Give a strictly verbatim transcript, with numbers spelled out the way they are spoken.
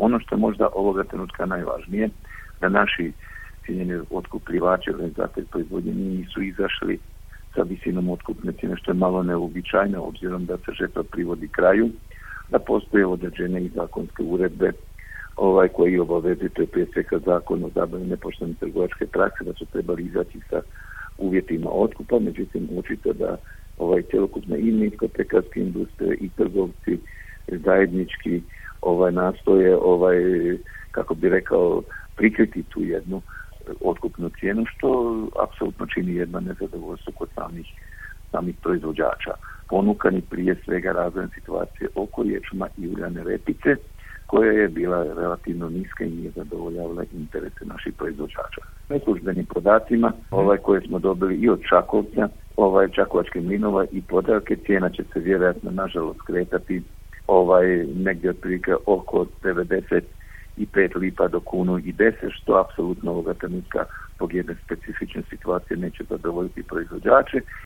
Ono što je možda ovoga trenutka najvažnije, da naši cijenjeni otkupljivači, organizatori proizvodnje nisu izašli sa visinom otkupne cijene, što je malo neuobičajeno obzirom da se žetva privodi kraju, da postoje određene i zakonske uredbe ovaj, koji obavezuju, to je prije svega zakon o zabrani nepoštene trgovačke prakse, da su trebali izaći sa uvjetima otkupa, međutim očito da ovaj cjelokupna i niskopekarske industrije i trgovci zajednički ovaj nastoje ovaj kako bi rekao prikriti tu jednu otkupnu cijenu, što apsolutno čini jedno nezadovoljstvo kod samih samih proizvođača. Ponukani prije svega razvojem situacije oko ječma i uljane repice, koja je bila relativno niska i nije zadovoljavala interese naših proizvođača. Neslužbenim podacima, ovaj koje smo dobili i od Čakovca, ovaj Čakovačke mlinova i Podravke, cijena će se vjerojatno nažalost kretati ovaj negdje otprilike oko devedeset pet lipa do kunu i deset, što apsolutno ovoga trenutka zbog jedne specifične situacije neće zadovoljiti proizvođače.